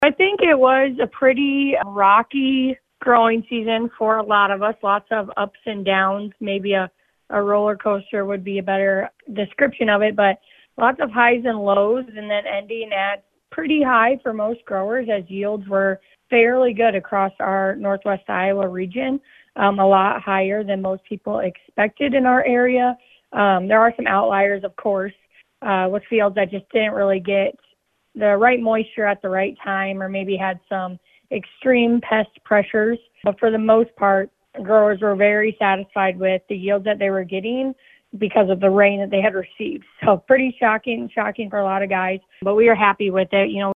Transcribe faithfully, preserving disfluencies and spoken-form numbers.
I think it was a pretty rocky growing season for a lot of us, lots of ups and downs. Maybe a, a roller coaster would be a better description of it, but lots of highs and lows, and then ending at pretty high for most growers as yields were fairly good across our Northwest Iowa region, um, a lot higher than most people expected in our area. Um, there are some outliers, of course, uh, with fields that just didn't really get the right moisture at the right time, or maybe had some extreme pest pressures. But for the most part, growers were very satisfied with the yields that they were getting because of the rain that they had received. So pretty shocking, shocking for a lot of guys, but we are happy with it. You know,